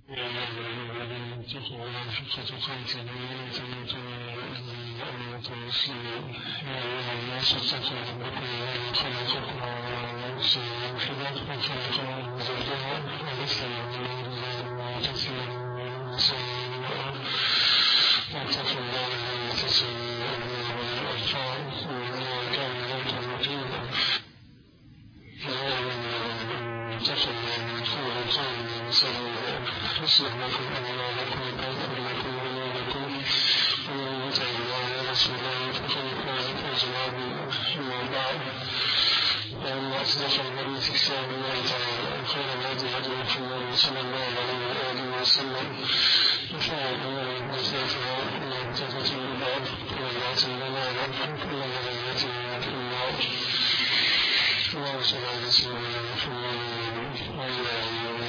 تقوى حق تقاته ولا تموتن إلا وأنتم مسلمون يا أيها الناس اتقوا ربكم الذي خلقكم من نفس واحدة وخلق منها زوجها وبث منهما رجالا كثيرا ونساء واتقوا الله الذي تساءلون به والأرحام إن الله كان عليكم رقيبا يا أيها الذين اتقوا الله وقولوا قولا سديدا يصلح لكم أعمالكم ويغفر لكم ذنوبكم ومن يطع الله ورسوله فقد فاز فوزا عظيما أما بعد فإن أصدق الحديث كتاب الله تعالى وخير الهدي هدي محمد صلى الله عليه وآله وسلم وشر الأمور محدثاتها وكل محدثة بدعة وكل بدعة ضلالة وكل ضلالة في النار اللهم صل على سيدنا محمد وعلى آله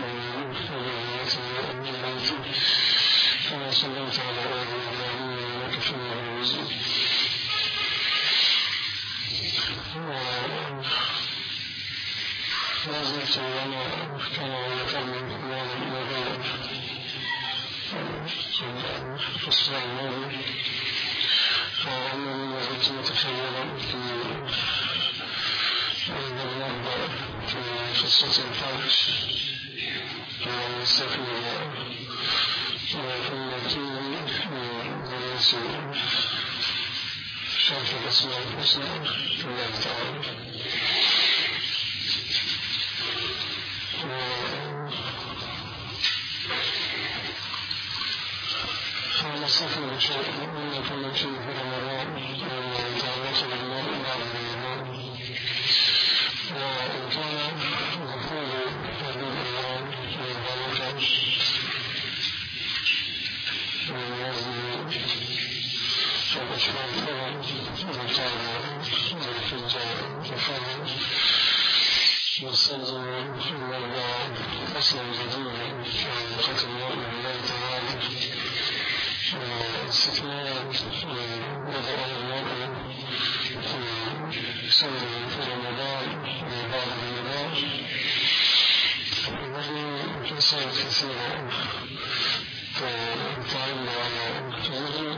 وصحبه كما صليت على آل إبراهيم إنك حميد مجيد ما زلت وأنا كما ذكرنا في الموضوع في الصلاة الماضي فأنني ما زلت متخيلا نبدأ في قصة الفرج والسفينة وفي التي درس شرح الأسماء الحسنى لله تعالى هذا السفينة شيء من كل شيء في رمضان ويتعلق بالله بعد رمضان وإن كان دخول هذه الأيام والبركة من هذه الأشهر المتابعة والحجة والحرم والصدر والبعض فصلا جديدا عن ختم يوم الله تعالى واستثناء بدء المؤمن في سنة في رمضان وبعد رمضان الذي يسير كثيرا فتعلم على تزوجه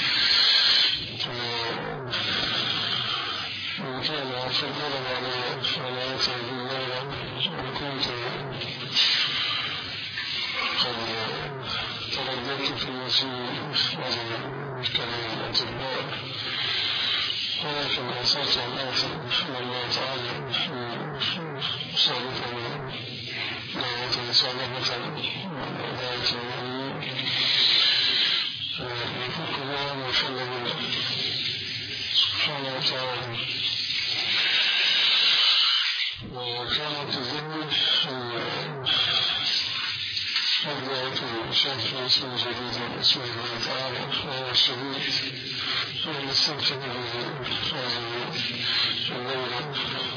وإن كان فضلا على يتعب الليلة وإن كنت قد ترددت في المسيح ومن كلام الأطباء ولكن أصبت أن آخر الله تعالى صالحا دعوة صالحة ودعوة المؤمنين يفك الله ويحل بنا سبحانه وتعالى وكانت تظن أبدأت شرح اسم جديد اسم الله تعالى وهو الشديد ونستمتع بهذه الليلة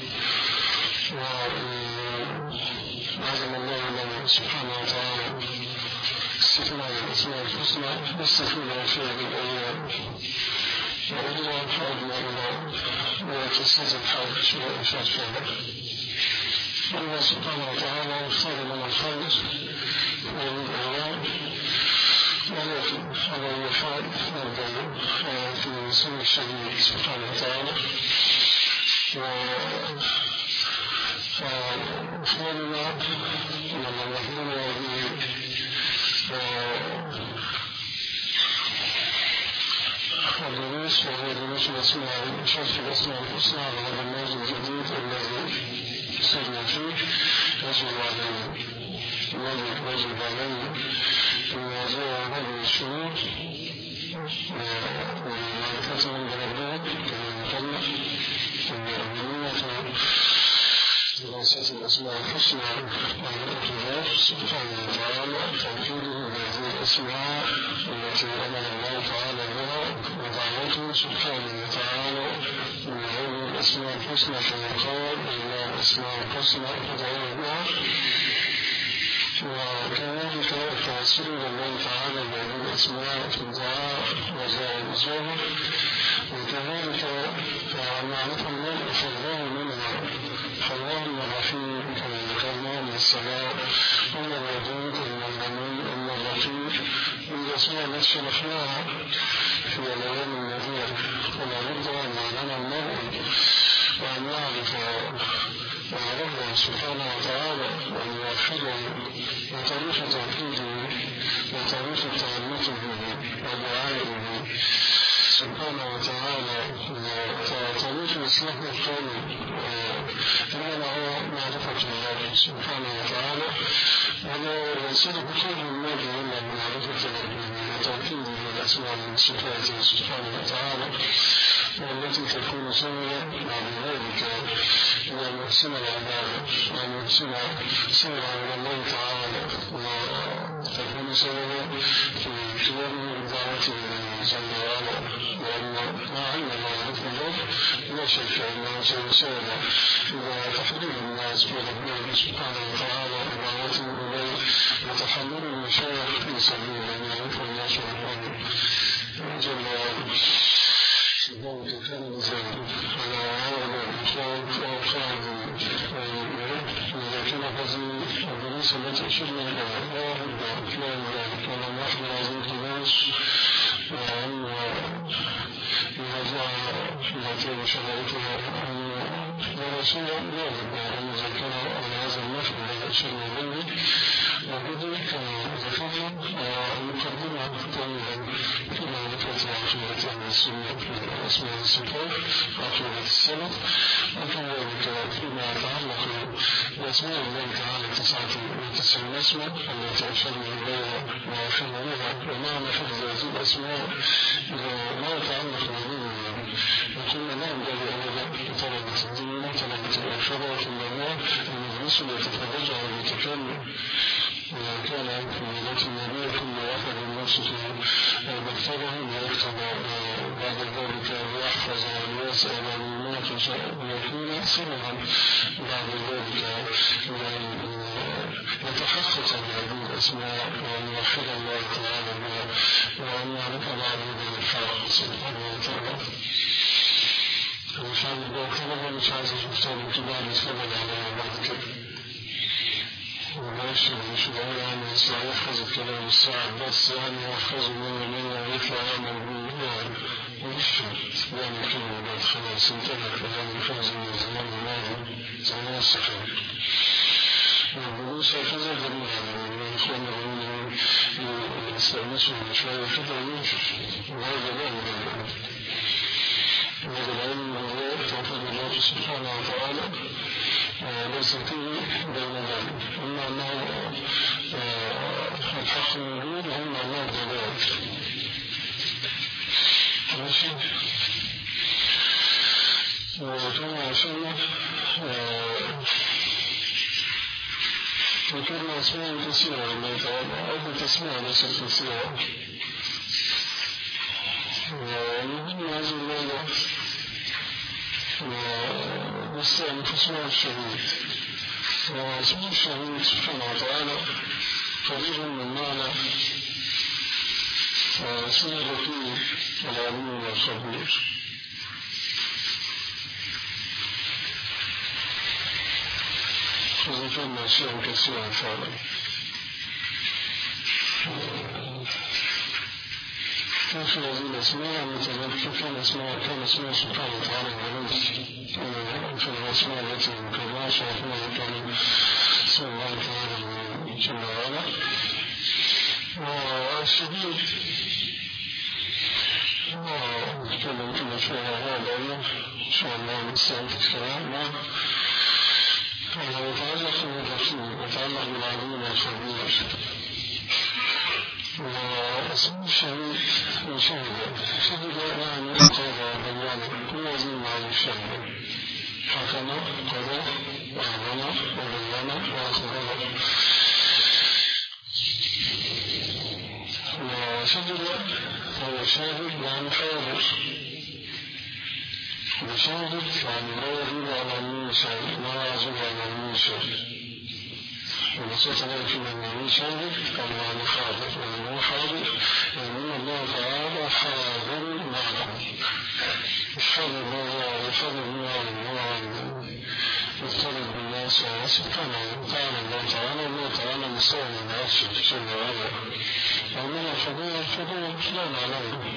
وعزم الله لنا سبحانه وتعالى استثناء الأسماء الحسنى واستثناء في هذه الأيام وإلى حاجنا إلى قصة الحج وإنشاء فيها الله سبحانه وتعالى اختار لنا الخير من الأيام ولكن على أي حال نبدأ في سنة الشديد سبحانه وتعالى فأخبرنا لما نحن الدروس وهو دروس الأسماء شرح الأسماء الحسنى على البرنامج الجديد الذي سرنا فيه يجب عليه الموضوع هذه الشروط ومعرفة من بلدان كما قلنا أن أهمية دراسة الأسماء الحسنى على الإقرار سبحانه وتعالى توحيده بهذه الأسماء التي أمر الله تعالى بها ودعوته سبحانه وتعالى من هذه الأسماء الحسنى كما قال إن الأسماء الحسنى فادعوه بها وكذلك توسل الله تعالى بهذه الأسماء في الدعاء وجائزها وكذلك معرفة الله فالله منها فالله الرحيم كما ذكرنا من السماء هو الودود اللطيف من الأسماء التي شرحناها في الأيام النذير، ولا بد أن يعلم المرء وأن يعرف ربه سبحانه وتعالى وأن يوحده وطريق توحيده وطريق تعلقه ودعائه سبحانه وتعالى طريق إصلاح القلب إنما هو معرفة الله سبحانه وتعالى، ولا يصير بخير المال إلا بمعرفة وتوحيده بالأسماء والصفات سبحانه وتعالى، والتي تكون سوية بعد ذلك إلى المحسن العبادة والمحسن سيرا إلى الله تعالى، وتكون سوية في قيامه بدعوته جل وعلا، وأن ما علم معرفة الله لا شك أنه سيساعد إلى تحرير الناس وربهم سبحانه وتعالى ودعوته إليه وتحمل المشايخ في سبيل أن يعرف الناس ربهم جل وعلا. ذلك كان نزال على هذا الإخوان وقاعد لكن هذه الدروس التي أشرنا إليها لا أفلام ذلك ولم يحضر هذه الدروس وأن يرجع التي شرعتها ورسول الله أن يذكر على هذا النحو الذي أشرنا إليه، وبدأ كما ذكرنا مقدمة طويلة في معرفة عقيدة أهل السنة في الأسماء والصفات عقيدة السلف، وكذلك فيما يتعلق بأسماء الله تعالى 99 اسما التي أشرنا إليها وأشرنا بها، ومعنى حفظ هذه الأسماء ما يتعلق بالدين، وقلنا لا ينبغي أبدا لطلبة الدين طلبة الآخرة في الله المجلس يتفرج على المتكلم، وكان في ملة النبي كل واحد يوصف مكتبه ويكتب بعد ذلك ويحفظ ويسأل ويناقش ويكون سرا بعد ذلك يتحقق بهذه الأسماء وأن يوحد الله تعالى بها وأن يعرف معبوده الحق سبحانه وتعالى. وشان الله مش عايز يشوفتها بكبار يتفضل عليها بعد كده وماشي شوية يعني يحفظ الكلام الساعة بس يعني يحفظه من ويطلع يعمل به يعني كلمة بعد خلاص انتهى كلام الفوز من زمان الماضي زمان الصحيح. والدروس هكذا جميعا من الإخوان العلمين يستأنسوا شوية كده ويمشي، وهذا لا يبقى هذا العلم من الله توفيق الله سبحانه وتعالى ليس فيه بين ذلك، إما أنه الحق موجود وإما أنه ضلال. ماشي. وكما أشرنا ذكرنا أسماء كثيرة لله تعالى، عدة أسماء ليست كثيرة، ومهم هذه الليلة نستعرف اسمه الشهيد، واسمه الشهيد سبحانه وتعالى قريب من معنى اسمه الرقيب العليم والخبير. وذكرنا أشياء كثيرة فعلا. في هذه الأسماء مثلا كان اسمه سبحانه وتعالى العليم في الأسماء التي ذكرناها شرحناها كان اسم الله تعالى جل وعلا. والشديد نتكلم كل شوية هذا الأيام إن شاء الله نستعد الكلام ويتعلق بالرسول ويتعلق بالعظيم والخبير. واسم الشهيد شهد يعني قضى بيانا كل عظيم على الشهد حكم قضى وأعلم وبيانا وأخبر. وشهد هو شاهد يعني حاضر، وشاهد يعني لا يغيب على المنشر، لا يعزب على المنشر، ونصوص ذلك من شاهد الله حاضر وهو حاضر وإن الله تعالى حاضر معكم يحاضر الله يختلط بالناس سبحانه وتعالى الله تعالى مستوى من عرشه جل وعلا ومن الفضول لا نعلمه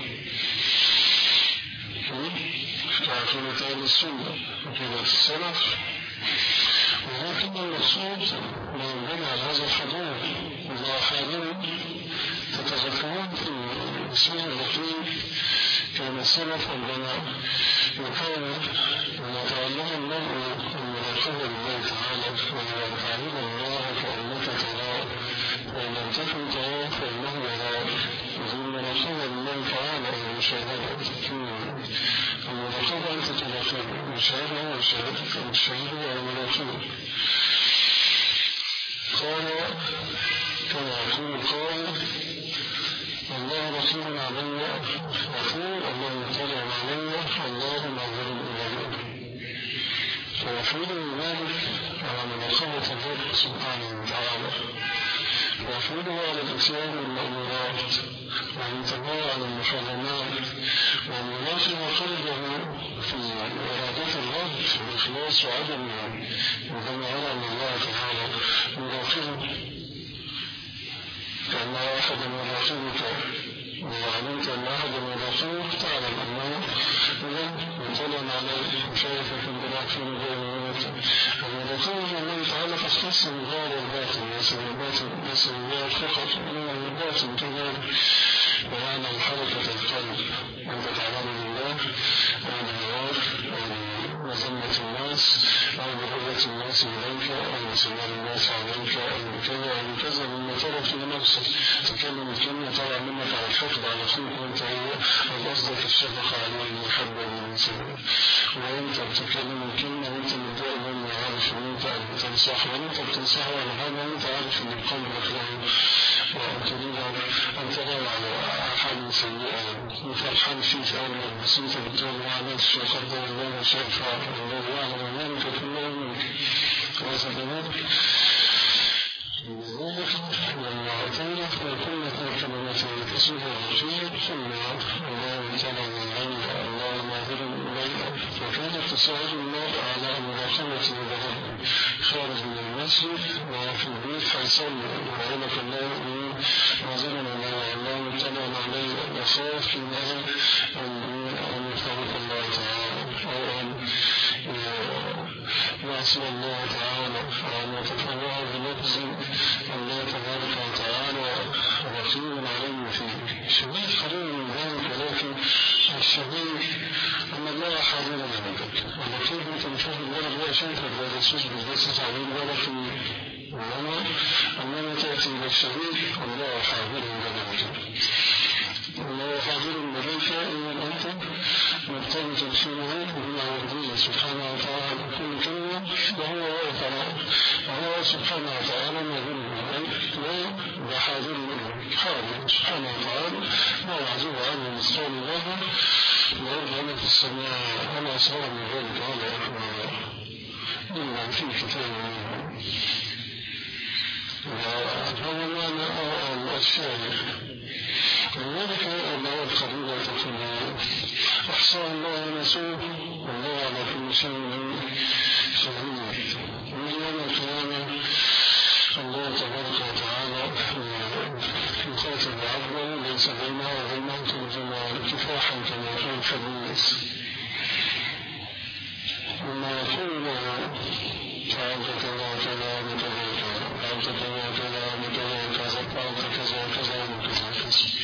كعقيدة أهل السنة عقيدة السلف ولكن المقصود من بنى على هذا الحضور الله حاضر تتذكرون في اسمه اللطيف كان السلف عندما يحاول أن يتعلم المرء المراقبة لله تعالى وأن يتعلم الله كأنك تراه وإن لم تكن تراه فإنه يراه وذي المراقبة لله تعالى المشاهدة المراقبة أنت تراقب المشاهدة والمراقبة قال كما يقول قائل الله رقيب علي يقول الله مطلع علي الله ناظر إلي فيحمله ذلك على مراقبة الرب سبحانه وتعالى ويحمله على الاتيان بالمأمورات والانتباه على المحرمات وأن يراقب قلبه في إرادة الرب في الإخلاص وعدم عندما يرى أن الله تعالى يراقبه كأن أحدا يراقبك وعلمت أن أحدا يراقبك تعلم أنه مطلع عليه وشايفك بالعقل بينك المراقبة الله تعالى تختص بالظاهر والباطن ليس بالظاهر فقط إنما الباطن كذلك ويعلم حركة القلب أنت تعلم بالله أو بالنار أو بمذمة الناس أو بغضة الناس إليك أو بسماع الناس عليك أو بكذا مما ترى في نفسك تكلم الكلمة طبعا منك على الحقد على أخوك وأنت هو أو قصدك الشفقة عليه المحبة والإنسان وأنت بتتكلم الكلمة وأنت متضايق منه عارف أن أنت بتنصح وأنت بتنصحه على هذا وأنت عارف أن قلبك له وتريد أن ترى على حال سيئة وفرحان فيك أولا بس أنت بتقول معلش وقدر الله وشرفع الله يعلم ذلك كله منك وإذا كذلك لذلك لما أتينا فكنا في كلمة تسوه الرجيم ثم الله تعالى من عند الله ناظر إليه فكانت تساعد الله على مراقبة البلد خارج من المسجد وفي البيت فيصلي وعلمك الله ناظر إليه الله مطلع عليه يخاف منه أن يخالف الله تعالى أو أن يعصي الله تعالى وأن يتفرع بلفظ الله تبارك وتعالى رقيب عليه فيه شبيه قريب من ذلك ولكن الشبيه أن الله حاضر عندك ولكن أنت مشاهد الولد هو شايفك بالرسول بالبسط عليه الولد وهو أنما تأتي إلى الشبيه الله حاضر عندك الله حاضر عندك إن أنت مرتبط فيه بما يرضيه سبحانه وتعالى كل كلمة وهو سبحانه وتعالى نظر إليك وحاضر إليك حاضر سبحانه وتعالى ما يعزب عنه مثقال له ويرضى له في السماء وما أسرع من ذلك على أكبر إلا في كتاب وهو معنى الأشياء ولذلك الله القريبة تقول أحصى الله ونسوه والله على كل شيء شهيد ويوم القيامة الله تبارك وتعالى يخاطب عبده ليس بينه وبينه ترجمان كفاحا كما يقول الحديث وما يقول له فعلت كذا كذا بكذا فعلت كذا كذا بكذا كذا فعلت كذا كذا بكذا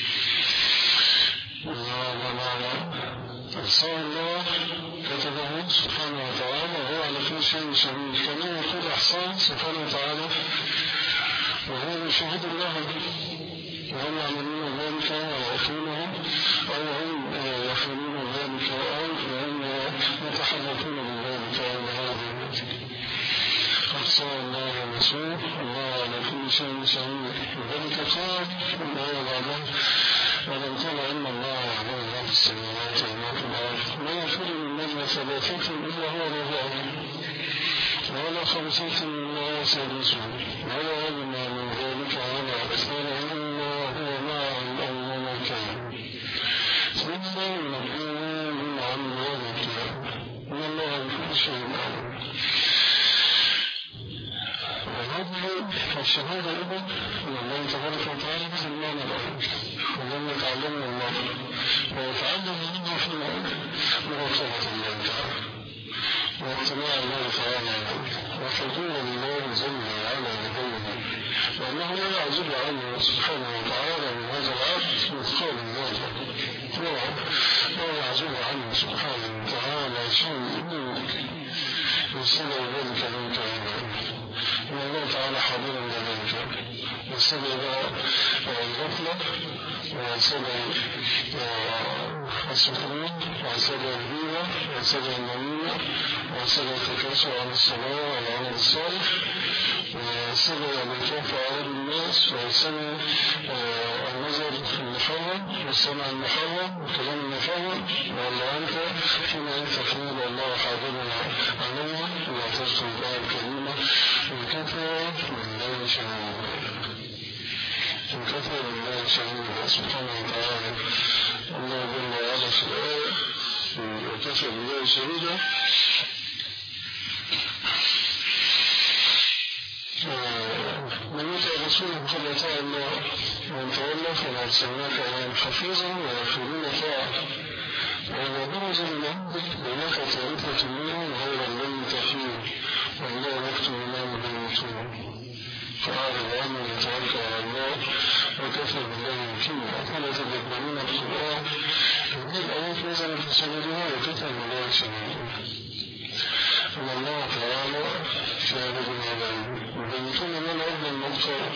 أحصى الله كتبه سبحانه وتعالى وهو على كل شيء شهيد كما يقول أحصاه سبحانه وتعالى وهو شهيد الله وهم يعملون ذلك ويأتونه أو هم يفعلون ذلك أو هم يتحركون بذلك أو هذا أحصى الله ونسوه الله على كل شيء شهيد وذلك قال الله بعده ولم ترى أن الله يعلم ما في السماوات وما في الأرض ما يفعل من نجم ثلاثة إلا هو رضاه ولا خمسة مما سادسون ولا أدنى من ذلك على أكثر إلا هو معهم أينما كان ثم ينبئهم عن ذلك إن الله بكل شيء عليم. وهذه الشهادة إذن من الله تبارك وتعالى مثل ما نرى ولم يتعلمنا الله ويتعلم منه فيما مراقبة الله تعالى واطلاع الله تعالى وحضور الله جل وعلا لديه وأنه لا يعزب عنه سبحانه وتعالى من هذا العبد مثقال ذرة لا يعزب عنه سبحانه وتعالى شيء يصلي ذلك منك إن الله تعالى حاضر لذلك يصلي الغفلة ويصلي السكرين ويصلي الغيبة ويصلي النميمة ويصلي التكاسل عن الصلاة والعمل الصالح ويصلي الانفاق على الناس ويصلي النظر المحرم والسمع المحرم والكلام المحرم ولا أنت فيما أنت تقول الله حاضر عليها وتذكر الله الكريمة وكفى بالله شهيدا وكفى بالله شهيدا سبحانه وتعالى الله جل وعلا في الآية وكفى بالله شهيدا من يطع رسوله فقد أطاع الله ومن تولى فما أرسلناك عليهم حفيظا ويأخذون طاعة وإذا برز من عندك هناك طائفة منهم غير الذي تخير والله يكتب ما يبيتون فأعرض عنه وتوكل على الله وكفى بالله وكيلا أفلا تدبرون القرآن هذه الآيات نزلت في سبيلها وكفى بالله شهيدا أن الله تعالى شاهد عليه وبيتون من أرض المغفرة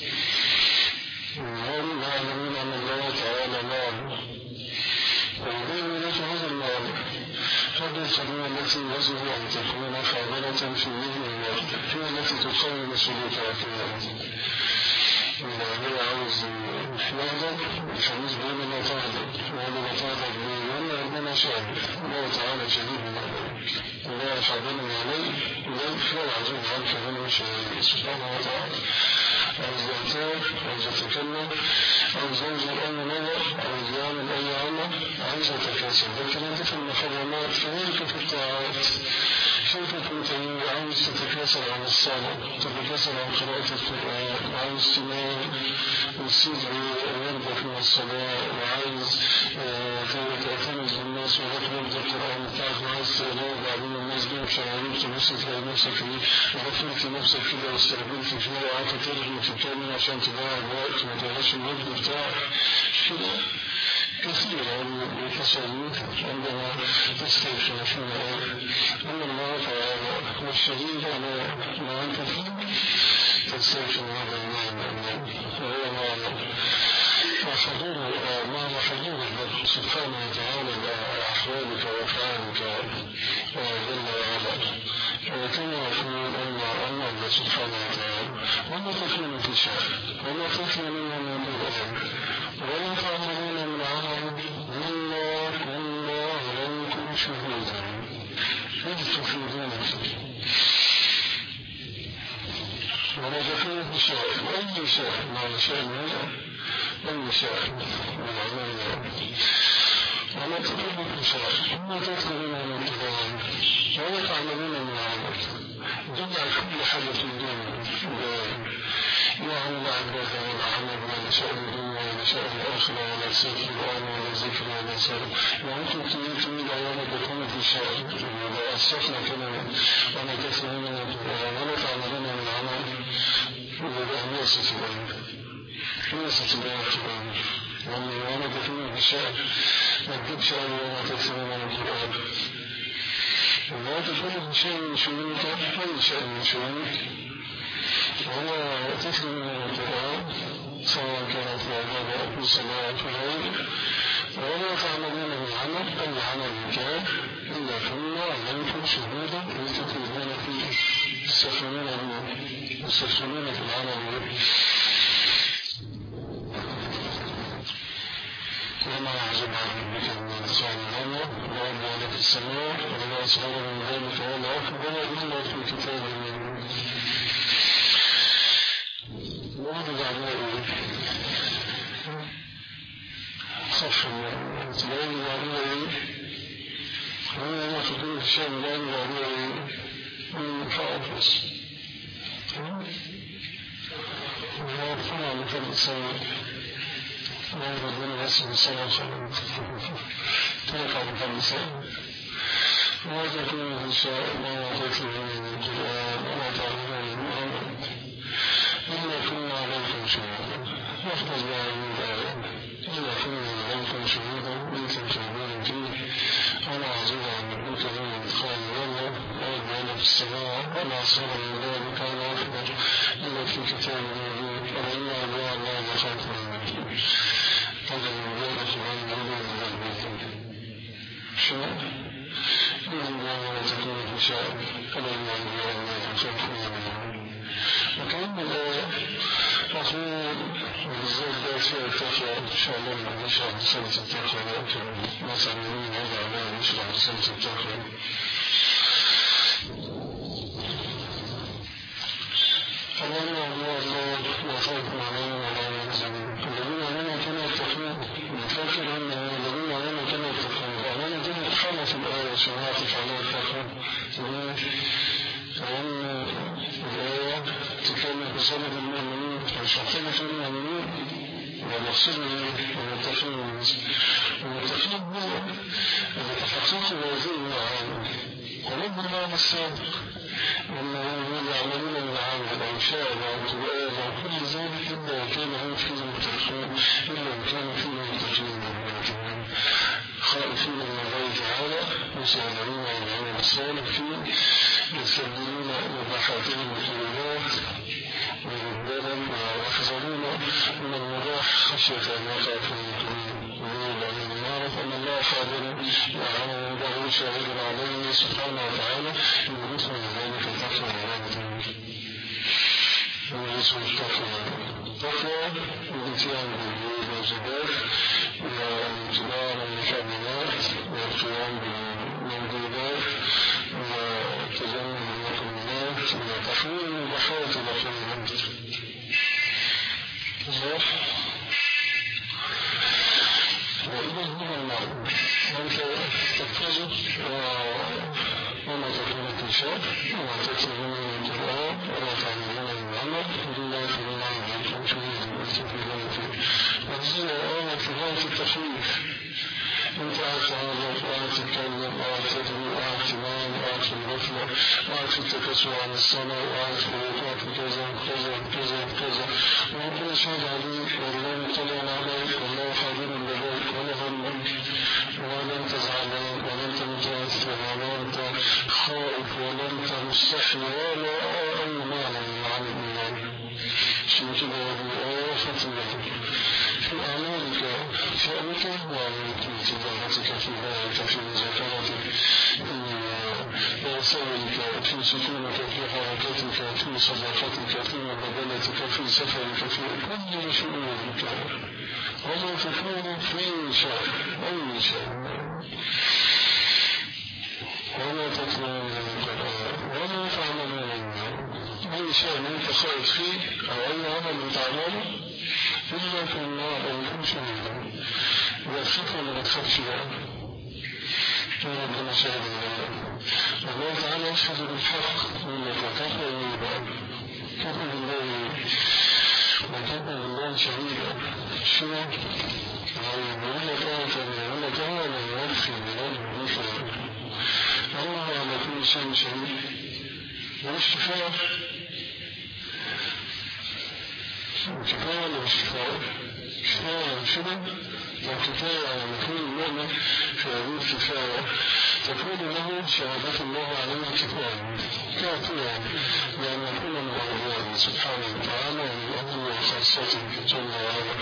وهم يعلمون أن الله تعالى معه ويبين لك هذا المعنى هذه القضية التي يجب أن تكون حاضرة في ذهن الواحد هي التي تقوم سلوكها في الأرض إذا هو عاوز يهدر الحديث بيننا تهدر وهذا تهدر بيننا ربنا شاهد الله تعالى شهيد من ذلك الله حاضرنا عليه ذلك لا يعزب عنك منه شهيد سبحانه وتعالى عاوز يغتاب عاوز يتكلم عاوز ينظر أي نظر عاوز يعمل أي عمل عاوز يتكاسل لكن أنت في المحرمات كذلك في الطاعات كيف كنت عاوز تتكاسل عن الصلاة تتكاسل عن قراءة القرآن وعاوز تنام وتسيب ويربح من الصلاة وعاوز تعتمد بالناس وتقرأ القرآن بتاعك وعاوز تقرأ بعدين الناس دول شغالين تبص تلاقي نفسك فيه وغفلت نفسك كده واستقبلت فيه وقعدت ترغي وتتكلم عشان تضيع الوقت وما تضيعش الوقت بتاعك كده كثيرا من التصريف عندما تستيقظ فيما أن الله تعالى هو الشديد على ما أنت فيه تستيقظ هذا المعنى وهو معنى معنى حضور الله سبحانه وتعالى لأحوالك وأفعالك جل وعلا وكما يقول أن الله سبحانه وتعالى وما تكون في شيء وما تكون من الأمر ولا تعملون من عمل والله عليكم شهودا إذ تفيدون فيه ولا تكون في شيء أي شيء مع شيء هذا أي شيء من عمل ولا تكون في شيء وما تكون من الكلام ولا تعملون من عمل جمع كل حاجة في الدنيا يعني لا عبرة ولا عمل ولا شأن الدنيا ولا شأن الآخرة ولا سيف القرآن ولا ذكر ولا سر يعني تريد أيام تكون في شأن ولا أصفنا كلمة ولا تفهمون ولا تعملون من عمل ولا ناس تبان ولا تكون في شأن ما تجيبش ولا تفهمون من القرآن ولا تكون في شيء من شؤونك أي شيء من شؤونك ولا تفهم من القرآن سواء كانت العبادة أو الصلاة أو غيره ولا تعملون من عمل أي عمل كان إلا كنا عليكم شهودا لتفيدون فيه تستفسرون في العمل وما يعزب عن ربك من إنسان الأمر ولا في السماء ولا أصغر من ذلك ولا أكبر إلا في كتاب وهذا بعدين صف التلاوي بعدين هذا في كل شيء بعدين من حافظ وفرع مثل السيد وهذا من اسم السنة تلقى مثل السيد وهذا كله إن شاء الله وتكلم من القرآن وتعلمون من أمر إلا كنا عليكم شهودا واحفظ الله من الآية إلا كنا عليكم شهودا إنتم تهدون فيه أنا أعزوه عن نبوك من إدخال الجنة وأدعنا في السماء وما أصغر من ذلك أنا أكبر إلا في كتاب مبين وإن أدعى الله وخوف منه هذا من ذلك عن نبوك من البيت شنو؟ إذن الله تكون في شاء فلا يعلم الله خوف منه وكأن الآية أقول بالذات فيها التقوى إن شاء الله نشرح رسالة التقوى لكن ما تعلمون هذا على نشرح رسالة التقوى فلما الله وخوف عليهم ولا يحزنون الذين علينا كانوا يتقون نفكر أنه الذين علينا كانوا يتقون وعلينا كانت حالة في الآية شهاتف على التقوى لأن الآية تكلم بسبب المؤمنين وشرطين في المؤمنين والمقصود المتقين والمتقين هو تحقيق هذه المعاني ولم الله السابق أنهم يعملون المعاني الأنشاء والأنتباه وكل ذلك إلا كان هم فيه المتقين إلا كان فيه المتقين خائفين من الله تعالى مساعدين على العمل الصالح فيه يستبدلون مباحاتهم بالطيبات والبدن ويحذرون من المباح خشية أن يقع في المكروه لأن نعرف أن الله قادر وعلى عنده شاهد عليه سبحانه وتعالى يورثنا ذلك التقوى يورثنا التقوى الاتيان بالواجبات والامتناع عن المحرمات والقيام بالمندوبات وتجنب المكروهات وتحويل المباحات إلى خيرات وإذا هو المعروف أنت تحفظه وما تكون الكتاب وما تكتبون من القرآن وما تعملون من العمل إلا في الله عليكم شهود واستفيدون فيه وهذه آية في غاية التخويف أنت أعرف هذا القرآن تتكلم وأعرف تدعو وأعرف تنام وأعرف الغفلة وأعرف التكسر عن الصلاة وأعرف الوقوف كذا كذا كذا كذا وربنا شهد عليك والله مطلع عليك والله حاضر لديك ولا همك ولا أنت زعلان ولا أنت متأثر ولا أنت خائف ولا أنت مستحي ولا أي معنى من معاني الإيمان شيء كده هذه آية خطيرة في أعمالك في أمرك وعليك في ضغطك في غايتك في مذاكرتك في سيرك في سكونك في حركتك في صداقتك في مقابلتك في سفرك في كل شؤونك ولا تكون في شيء أي شيء ولا تتلون من القرآن ولا تعملون أي شيء أنت خائف فيه أو أي عمل تعمله إلا في الله أو يكون شهيدا إذا الخطوة اللي بتخافش بقى ربنا شهد الله تعالى يشهد بالحق إنك وكفى بقى كفى بالله وكفى بالله شهيدا شنو؟ يقول لك يقول لك هو من يدخل بلاد بيخل الله على كل شيء شهيد والشفاء كفاية ولا مش كفاية؟ كفاية شنو؟ وكفاية على كل مؤمن في هذه الكفاية تكون له شهادة الله عليه كفاية كافية لأن كل من الله سبحانه وتعالى ومن وخاصته جل وعلا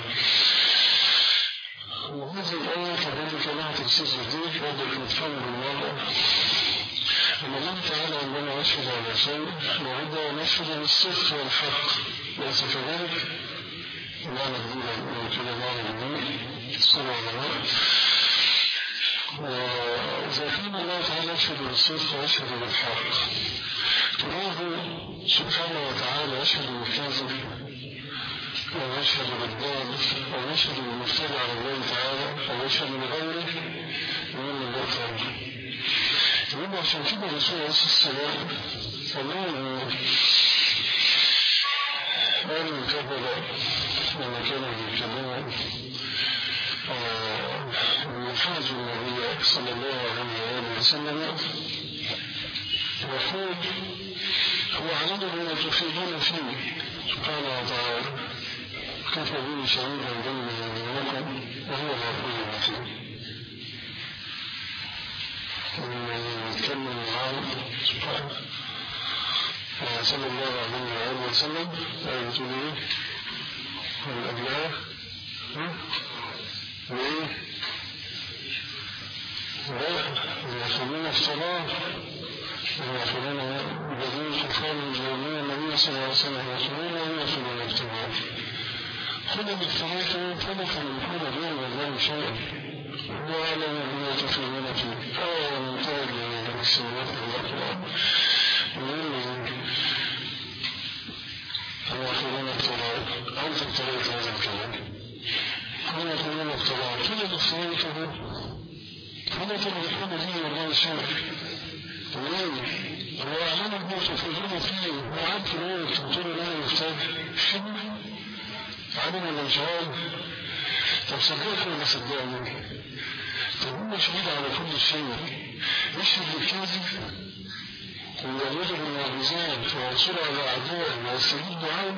وهذه الآية كذلك لها تفسير جديد وذلك متفهم بالواقع أن الله تعالى عندما يشهد على شيء وعندما يشهد بالصدق والحق ليس كذلك معنى جديد من كل معنى جديد صلى الله عليه وإذا كان الله تعالى يشهد بالصدق ويشهد بالحق. الله سبحانه وتعالى يشهد بالكاذب أو يشهد بالضال أو يشهد بالمفتري على الله تعالى أو يشهد بغيره من الله تعالى. يبقى عشان كده الرسول عليه الصلاة والسلام قال الكذبة لما كانوا يتكلمون يحاج النبي صلى الله عليه وسلم يقول هو علم بما تفيدون فيه سبحانه وتعالى كيف به شهيدا بيني وبينكم وهو الغفور الرحيم. يتكلم معاه سبحانه صلى الله عليه وسلم يقول ايه والأبناء وايه ويأخذون الصلاة ويأخذون الذين كفار يجاوبون النبي صلى الله عليه وسلم يأخذون ويأخذون الابتغاء. خذ بالطريق فلك من كل دين والله شيئا وعلم بما تفعلون فيه أو ينتهي للسنوات والأقوام ويأخذون الطريق أو في الطريق هذا الكلام ويأخذون الطريق كل بالطريق هذا تبقى به والله شيئا وعلم بما تفعلون فيه وعدت له تقول له يفتح شبه علم الانشغال. طب صدقني ولا صدقني؟ طب هو شهيد على كل شيء يشهد بالكاذب ويجب المعجزات وينصر على اعدائه ويستجيب دعائه.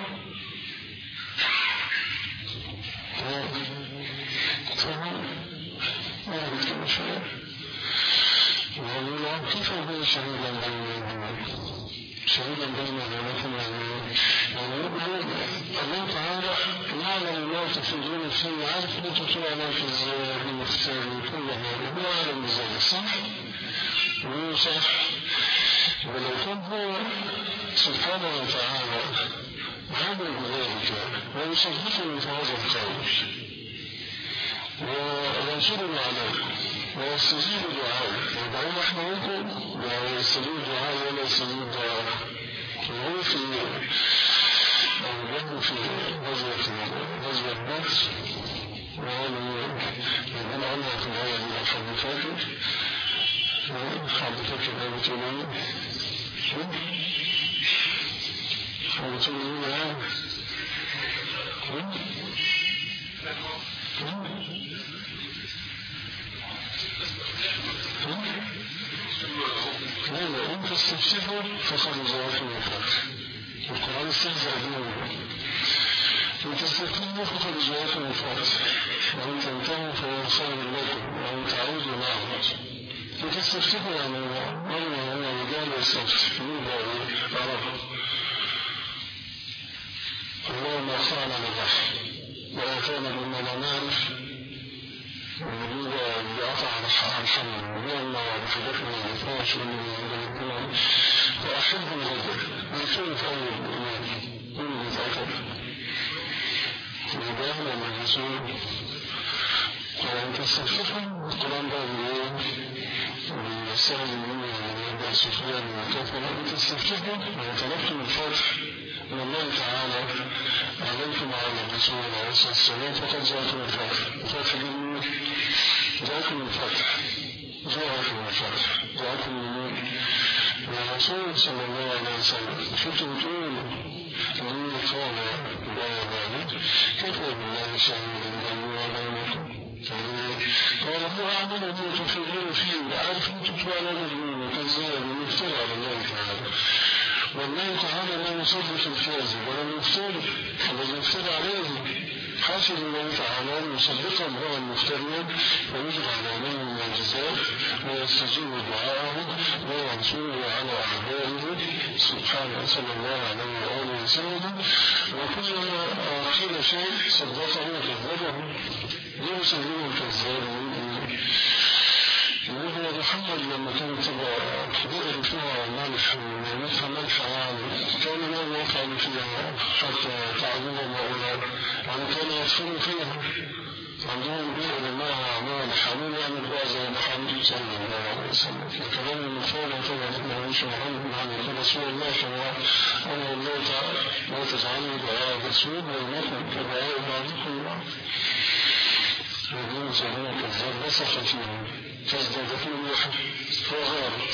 تمام ما بتكلم شيء ويقول كيف هو شهيدا بيننا ونحن يعني الله تعالى يعلم ما تفعلون فيه وعارف ما تطلع على في الزواج والمختار وكل هذا هو عالم ذلك صح؟ وهو صح. ولو كان هو سبحانه وتعالى عالم بذلك ويصدقني في هذا القول وينصرنا عليه ويستجيب دعائه ودعونا احنا منكم ويستجيب دعائه ولا يستجيب دعائه. وهو في غزوة بدر وقالوا ربنا عنها في الآية من حد فاكر ده بتقول ايه؟ بتقول ايه يعني؟ لا إن تستفتحوا فقد جاءكم الفتح. القرآن استهزأ بهم. إن تستفتحوا فقد جاءكم الفتح وإن تنتهوا فهو خير لكم وإن تعودوا معه. إن تستفتحوا يعني هو رجال يستفتح من عرب اللهم أخطأنا بالبحر ولا كان مما لا نعرف ونريد بقطع الحمل ونريد بحدثنا ونفاش ونريد وأحبهم جدا ونكون في أول الإيمان من يتأكد ودائما من الرسول وإن تستفتحوا القرآن ده بيقول السهل منه ويبدأ سفيان وكافر إن تستفتحوا ويتلقوا الفتح من الله تعالى عليكم وعلى الرسول عليه الصلاة والسلام فقد جاءكم الفتح. الفتح جميل جاءكم الفتح جاءكم من الرسول صلى الله عليه وسلم. شفتوا بتقول أنه قال ذلك كيف بالله شهيدا بيني وبينكم قال هو أعمل أن تفعلون فيه وعارف أن تتوالى مجنون وكذاب ومفترى على الله تعالى والله تعالى لا يصدق الكاذب ولا يفتري الذي يفترى عليه حاشا الله تعالى مصدقا هو المفتريا ويجعل عليه المعجزات ويستجيب دعاءه وينصره على أعدائه سبحانه صلى الله عليه وآله وسلم. وكلما قيل شيء صدقه وكذبه لا يسميه الكذاب. يقول محمد لما كان تبقى بئر فيها ملح ونفها ملح كان لا يفعل فيها حتى تعظم وأولاد كان يدخل فيها عندهم بيئة لله أعمال حامل يعمل بقى زي محمد صلى الله عليه وسلم. الكلام المفروض طبعا إحنا مش محمد عن رسول الله كما أمر الله تعالى لا تجعلوا دعاء الرسول بينكم كدعاء بعضكم بعض. يقولون سبحانه كذاب نسخ فيه فازداد فيه واحد فغارت.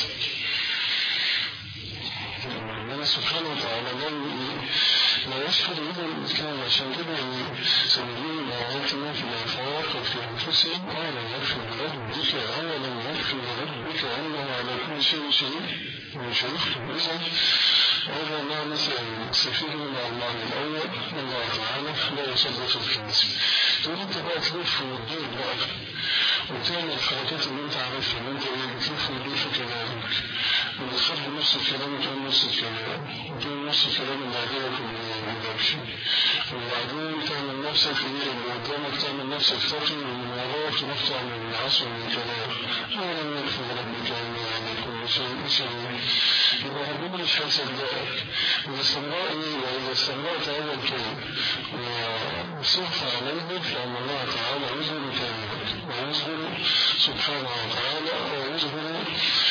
الله سبحانه وتعالى لا يشهد إذا الإسلام عشان كده سنجين آياتنا في الآفاق وفي أنفسهم أولا يكفي بربك أولا يكفي بربك أنه على كل شيء شهيد ومش هيختم إذا هذا معنى سفيه مع المعنى الأول الله تعالى لا يصدق في الكنسي. تريد بقى تلف وتدور بقى وتعمل الحركات اللي انت عارفها اللي انت بتلف وتدور في كلامك وتخرج نص الكلام وتقول نص الكلام وتقول نص الكلام اللي عجبك والمدرشي وبعدين تعمل نفسك اللي قدامك تعمل نفسك تقي ومن وراك تروح تعمل العصر من الكلام أولا يكفي ربك أنه على كل شيء شيء. يبقى ربنا مش هيصدقك وإذا استمرأت أول كلمة وصرف عليه فإن الله تعالى يظهر كلمك ويظهر سبحانه وتعالى ويظهر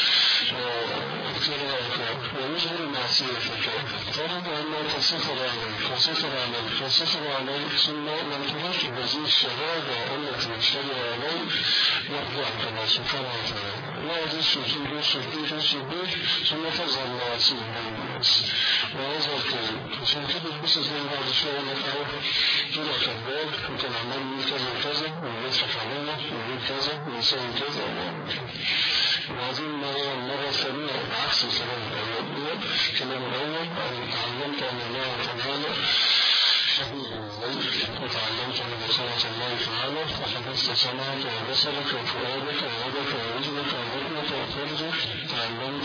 ويظهر معصيتك. طالب أنه تصفر عليك ثم لم تمت بهذه الشهادة التي اشتري عليك يخضعك الله سبحانه وتعالى. لا يدس به ثم تظهر معصيه بين الناس ويظهر كذب. عشان كده تبص من بعد شوية لك طلع كذاب وكان عمال كذا وكذا ويضحك علينا ويقول كذا ويسوي كذا وهذه المرة الثانية عكس الكلام الأول. الكلام الأول تعلمت أن الله تعالى شهيد عليك وتعلمت من رسالة الله تعالى وحفظت سمعك وبصرك وفؤادك ويدك ورجلك وبطنك وفرجك. تعلمت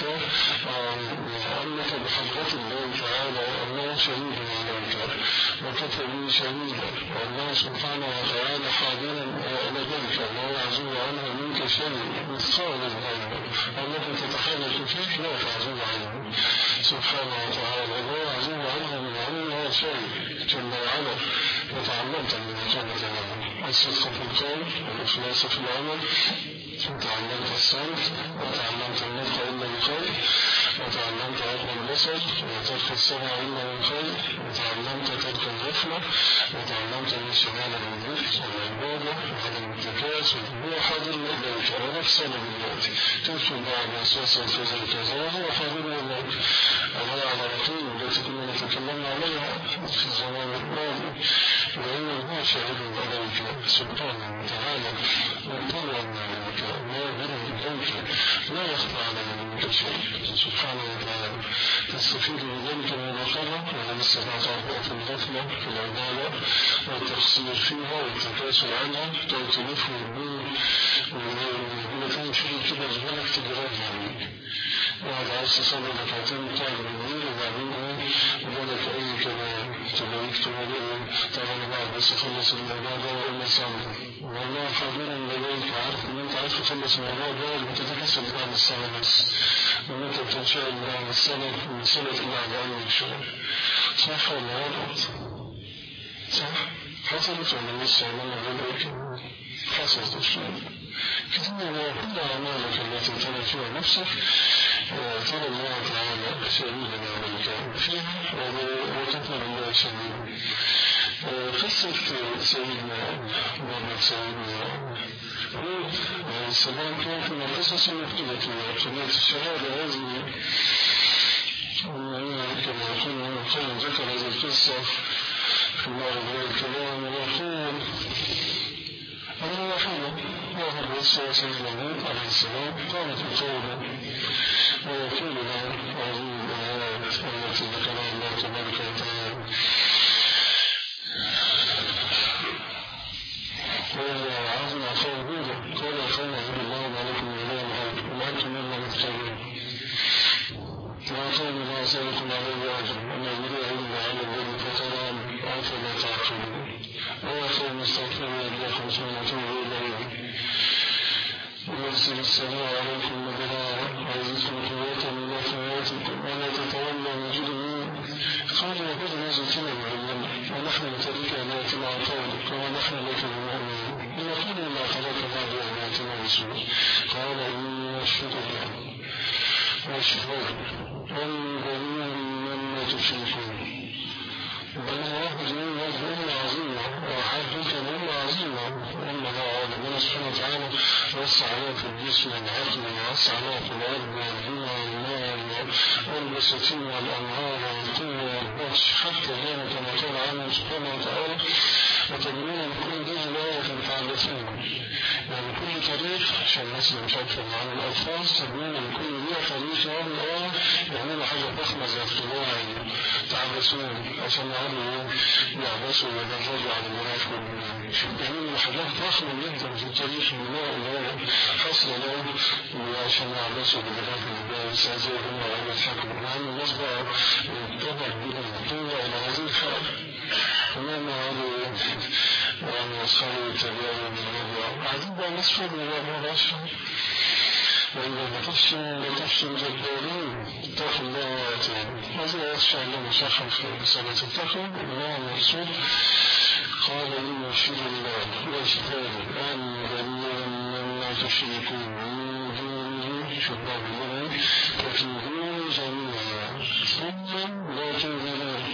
أنك بحضرة الله تعالى الله شهيد عليك وكفى به شهيدا والله سبحانه وتعالى حاضرا لديك لا يعزو عنه منك شيء مثقال ذرة التي تتحرك فيه لا تعزو عنه سبحانه وتعالى لا يعزو عنه من علمه شيء جل وعلا. وتعلمت من جل الصدق في القول والإخلاص في العمل وتعلمت الصمت وتعلمت النطق إلا بخير وتعلمت عقل البصر وترك السمع إلا من خير وتعلمت ترك الغفلة وتعلمت الانشغال بالذكر والعبادة وعدم التكاس وهو حاضر إليك ونفسا بالذات تدخل بعد وسوسة كذا كذا وهو حاضر إليك. الله على رقيب التي كنا نتكلم عليها في الزمان الماضي وإنه هو شاهد عليك سبحانه وتعالى مطلع عليك لا يبره إليك لا يخفى عليه منك شيء سبحانه وتعالى. تستفيد من ذلك من الأخرى ومن استطاعت في الغفلة في العبادة والتقصير فيها والتكاسل عنها تلف والنور والنور شيء كده جبالك تجرب عليك وهذا عايز تصلي ركعتين بتاع النور وبعدين وبالك أي كلام تبارك تقول طبعا بعد بس أخلص الموضوع ده وإلا صلي والله حاضرا لديك عارف إن أنت عارف تخلص الموضوع ده وتتكسر بعد الصلاة بس وإن أنت بتنشأ بعد الصلاة من صلاة الله على أي شيء صح ولا غلط؟ صح؟ حصلت ولا لسه عملنا ذلك؟ حصلت الشيء كثير من كل أعمالك التي ترى فيها نفسك ترى الله تعالى شهيدا عليك فيها وتكون الله شهيدا. قصة سيدنا محمد سيدنا هود عليه السلام كانت من القصص المكتوبة في قضية الشهادة هذه كما قلنا من قبل ذكر هذه القصة في المعرض الكلام ويقول أنا وحيدا وهو الرسول سيدنا هود عليه السلام قامت بقوله ويقول له هذه الآيات التي ذكرها الله تبارك وتعالى وعظم أخوه هودا قال أخوه عبد الله عليكم وإله الغيب وأنتم مما متقون وأخوه ما أسألكم عليه أجر أن أجري علم على الذي فطران أفلا تعقلون وأخوه مستغفر لكم ثم توبوا إليه ويرسل السماء عليكم مدرارا ويزيدكم قوة من قوتكم ولا تتولوا مجرمين قالوا وقد نزلتنا بالعلم ونحن نترك آياتنا عن قولك ونحن لك المؤمنين يقول ما خلق بعد أماتنا بسوء قال إني أشهد الله وأشهد أن بريء مما تشركون بل الله ذو عظيمة وحدك ذو عظيمة إن الله سبحانه وتعالى وسع عليه في الجسم والعقل ووسع عليه في الأرض والجنة والمال والبساتين والأنهار والقوة والبطش حتى ذلك كما قال عنه سبحانه وتعالى وتدرون لكل جزء آية تعبثون يعني كل طريق عشان الناس اللي مش عارفة عن الألفاظ تدرون لكل طريق يعني يعملوا حاجة ضخمة زي الطباع تعبثون عشان يعملوا يعبثوا ويدرجوا على المنافق يعملوا حاجات ضخمة جدا في التاريخ الماء اللي هو حصل له وعشان يعبثوا بالمنافق ويستهزئوا ويضحكوا يعني الناس بقى تبع بالقوة إلى هذه الحال وما هذا يعني أصحابه التباين من الله عزيز بقى نصفه من الله راشا وإذا لتفشل جبارين اتقوا الله وآتين هذا يخشى الله مشاحا في رسالة اتقوا الله مرسول قال إن أشهد الله وأشهد أن بريء مما تشركون من دونه شباب الله فكيدون جميعا ثم لا تنظرون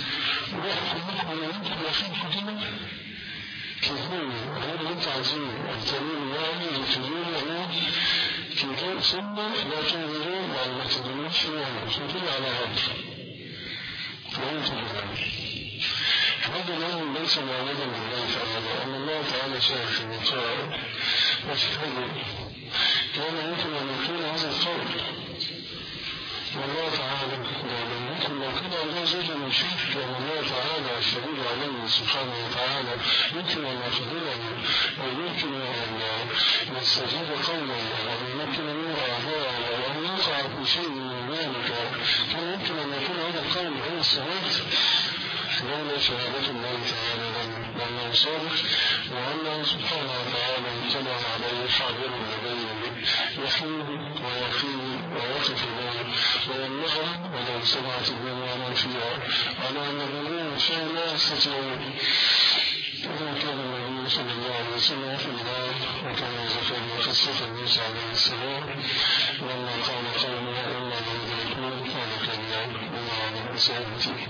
وفيكم كده كيدون غير متعزين التنين يعني التنين يعني كيدون ثم لا تنظرون ولا تدرون شيئا شكل على هذا وانتم بذلك هذا الأمر ليس معلدا بالله تعالى أن الله تعالى شاء في المطاع وشهده كان يمكن أن يكون هذا القول والله تعالى يمكن لو كان الله زوجا من شرك كان الله تعالى الشديد عليه سبحانه وتعالى يمكن أن يقبله أو يمكن أن يستجيب قوله أو يمكن أن يرى أعداءه أو أن يقع في شيء من ذلك كان يمكن أن يكون هذا القول هو الصواب لولا شهادة الله تعالى لأنه صادق وأنه سبحانه وتعالى امتنع عليه حاضر لديه يحييه ويقيه ويقف له ويمنعه ولو سمعت الدنيا ما فيها على أن الأمور شيء لا يستطيعون إذا كان النبي صلى الله عليه وسلم في النار وكان ذكر قصة موسى عليه السلام لما قال قومه إلا من ذلكون قال كلا إلا على سيدتي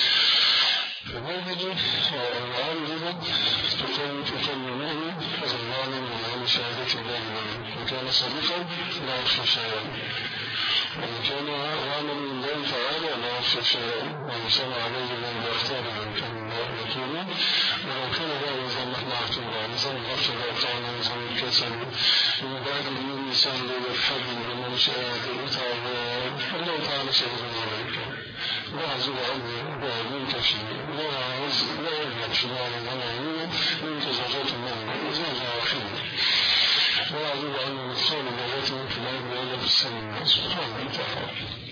فهذه العالم تقومونه الظالم من شهادة الله وكان صديقا لا يخشى شيئا وإن كان عامل الله تعالى لا يخشى شيئا وإن سمع عليه من يختار من كان يقولون ولو كان لا يزال نحن عطولا نزل غفل وقعنا نزل الكسل من بعد الإنسان ليتحد بمن شاء الله تعالى شهد عليك لا عزو عنه لا ينكشف لا يجب شمال الغنائية من تزوجات المال زوجة واحدة لا عزو عنه مثال الولاة في الأرض ولا في السنة سبحانه وتعالى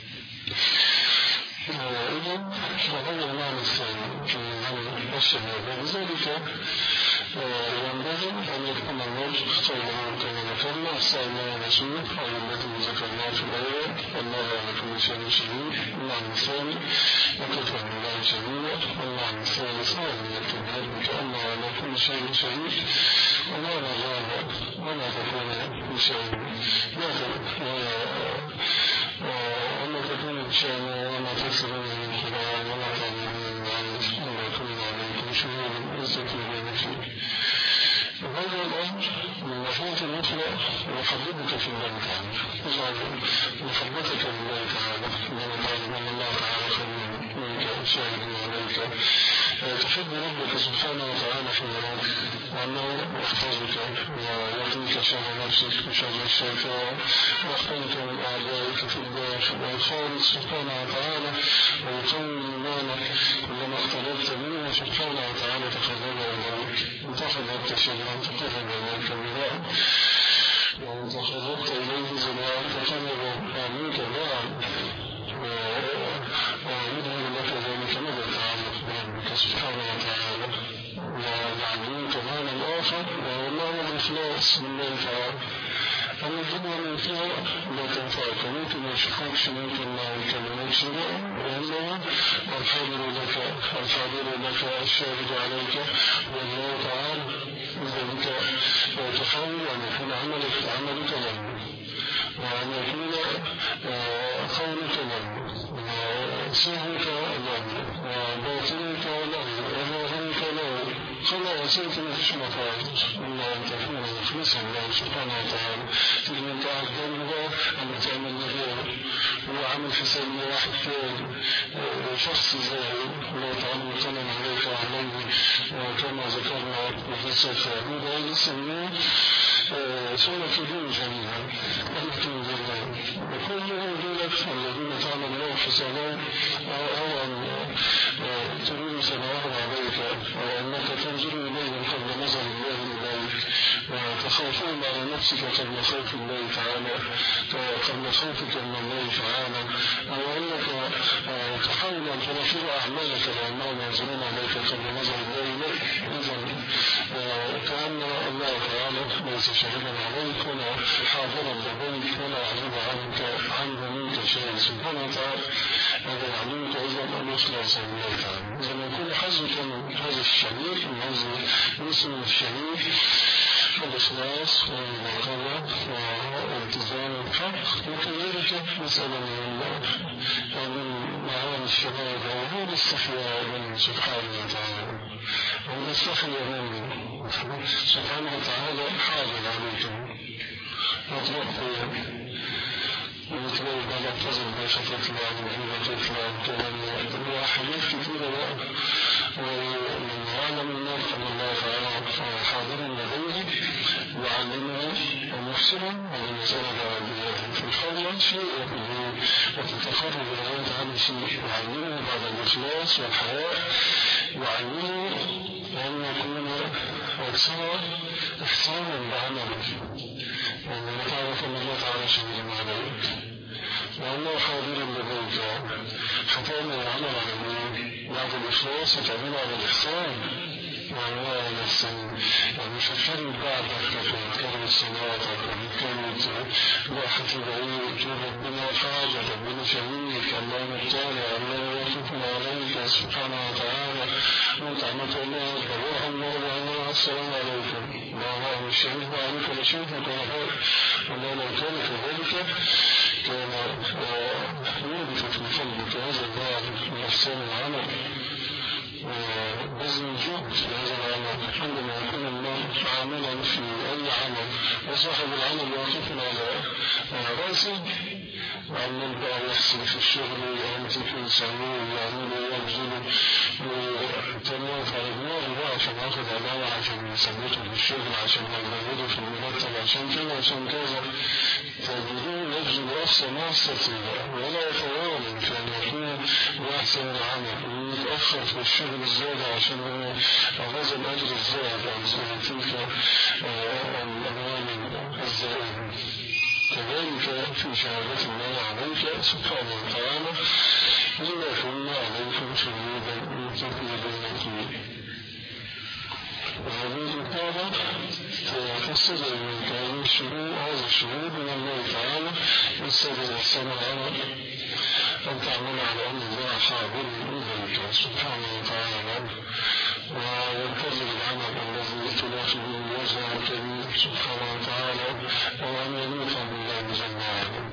إذن فهذا المعنى الثاني في هذا الشباب ولذلك ينبغي أن يكون الرجل قوله كما ذكرنا السائل رسول أو الذي ذكرناه في الأول والله على كل شيء شهيد المعنى الثاني وكفى بالله شهيدا والمعنى الثالث وهو التبهير كأنه على كل شيء شهيد وما نزال ولا تكون بشيء وما تكون بشيء وما تسر من القرآن ولا تعلمون عن كل عليكم شهود يستطيعون فيه وهذا الأمر من ناحية الأخرى يحببك في الله تعالى يجعل محبتك لله تعالى لما تعلم أن الله تعالى خير منك شاهد عليك تحب ربك سبحانه وتعالى في مراد وأنه يحفظك ويقيك شر نفسك وشر الشيطان ويحفظك من أعدائك في الداخل ويخالص سبحانه وتعالى ويقوي إيمانك كلما اقتربت منه سبحانه وتعالى تقرب إليك وتقربت شيئا تقرب إليك بلاء وإن تقربت إليه زمان تقرب منك بلاء ويظهر لك ذلك مدى تعلق بربك سبحانه وتعالى ويعلمك معنى الآخر وهو معنى الإخلاص من الله تعالى أما الدنيا من فيها لا تنفعك ممكن يشفعك شميك الله الكلمات شيئا وإنما الحاضر لك الشاهد عليك والله تعالى حاول أن يكون عملك له، وأن يكون قولك له، وسرك له، وباطنك له، وظاهرك له. فلا وسيلة مفيش مخارج إلا أن تكون مخلصا لله سبحانه وتعالى. تجي من قاعد جنبه أن تعمل لغيره، وعمل حساب واحد تاني شخص زيه لا يتعلم كلام عليك وعليه، كما ذكرنا وفسر هذا يسميه سنة دين جميعا التي بالله. وكلهم دولك الذين تعمل له حسابات أو أن تريد سماه عليك، أو أنك تنظر إليهم قبل نظر الله إليك، وتخافون على نفسك قبل خوف الله تعالى، قبل خوفك من الله تعالى، أو أنك تحاول أن تنفذ أعمالك لأنهم ينظرون عليك قبل نظر الله إليك. إذا كأن الله تعالى ليس شهيدا عليك ولا حاضرا لديك ولا يعزب عنه منك شيء سبحانه وتعالى. هذا يعلمك إذا أن يخلص الله تعالى. إذا يكون حظك من هذا الشريك، من هذا الاسم الشريك، الإخلاص والمراقبة والالتزام الحق، وكذلك مسألة من معاني الشباب وهو الاستحياء من سبحانه وتعالى، ونستحيا منه سبحانه وتعالى حاضر عليكم وتوقف ويتلو بلا تزل بشكل عن وحاجات كثيرة بقى. ومن يعلم النار أن الله تعالى حاضر لديه وعلمه ومحسنا ومسألة في الحرة شيء وتتقرب إلى تعالى شيء، وعلمه بعد الإخلاص والحياء، وعلمه أن يكون أكثر احتراما بعمله، وأن تعرف أن الله تعالى شهيد عليك وأنه حاضر لديك. حتى أن العمل على بعد الإخلاص وتعمل على الإحسان وعنوان الإحسان، يعني مش هتكلم بعدك كتكلم الصلاة وكتكلم واحد بعيد ربنا حاجة ربنا شهيك الله مطالع الله يوفقنا عليك سبحانه وتعالى وتعمل الله روح الله السلام عليكم الله الشهيد عليك ولا شهيد والله لو كان كذلك كان يوجد في قلبك هذا البعض من إحسان العمل وبذل الجهد في هذا العمل. عندما يكون الله عاملا في أي عمل وصاحب العمل واقف على رأسه وعمل بقى يحسن في الشغل ويمسك يسويه ويعمل ويبذل وتنوات على دماغه بقى عشان ياخد علاوة عشان يثبته في الشغل عشان يزوده في المرتب عشان كذا عشان كذا. تجدون يبذل أقصى ما يستطيع ولا يتوالى كان يكون بأحسن العمل ويتأخر في الشغل الزيادة عشان هذا الأجر الزائد عن تلك الأموال الزائدة. كذلك في شهادة الله عليك سبحانه وتعالى لما كنا عليكم شهودا تقيدونك. وهذه الإقامة تستدعي من كان هذا الشهود من الله تعالى يستدعي السمع أن تعمل على أن الله حاضر إليك سبحانه وتعالى وينتظر العمل الذي تلاقي به وجهه الكريم سبحانه وتعالى وأن يليق بالله جل وعلا.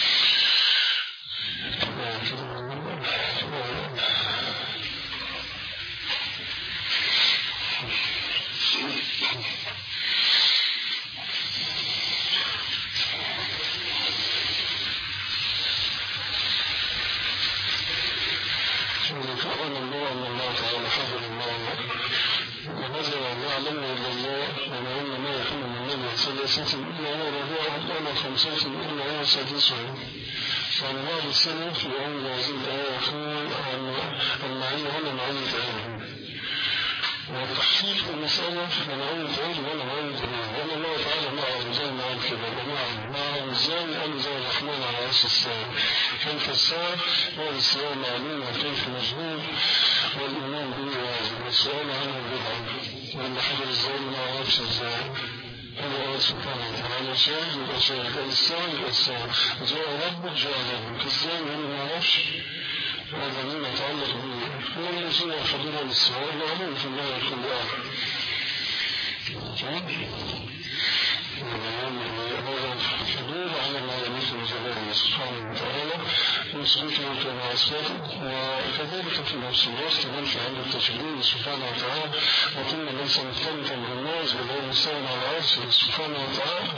فأعلم الله أن الله تعالى حاضر المعنى ونزل يعلم إلا الله وما ما يكون من نبي ثلاثة إلا هو ربيعهم ولا خمسة إلا هو سادسهم. وعن بعض السلف في أول هذه الآية يقول المعية ولا معية علم، وتحقيق المسألة معية علم ولا معية علم، وأن الله تعالى معهم زي ما قال كده معهم ازاي قال زي الرحمن على رأس الساعة كيف الساعة والسؤال معلوم وكيف مجهول والإيمان به واجب والسؤال عنه بدعة وأن حجر ازاي ما عرفش ازاي الله سبحانه وتعالى شاهد يبقى شاهد الساعة يبقى الساعة جاء ربك جاء ربك ازاي وانا ما عرفش هذا مما يتعلق به هو الذي يحضر للسؤال معلوم في الله كل تثبيته كما أثبته، وكذلك في نفس الوقت ليس عند التجريد سبحانه وتعالى، وكل ليس مختلفا بالناس بل هو مستوى على عرشه سبحانه وتعالى.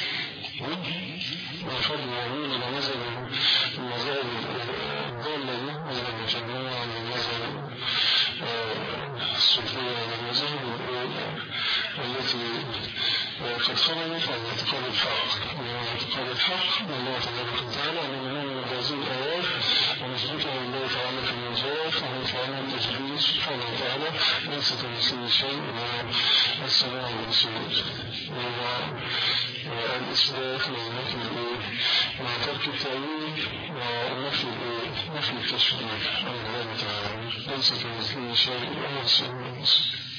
وفضل يمين إلى مذهب المذاهب الضالة دي، مذهب الجماعة والمذهب الصوفية والمذاهب التي قد خرجت عن اعتقاد الحق، ومن اعتقاد الحق من الله تبارك وتعالى أن من هذه الآيات ونثبتها لله تعالى في المنزلات، وهو تعالى التجريد سبحانه وتعالى ليس كمثله شيء والسماع والبصير. والإثبات مع ترك التأويل ونفي التشبيه عن الله تعالى ليس كمثله شيء وهو السميع البصير.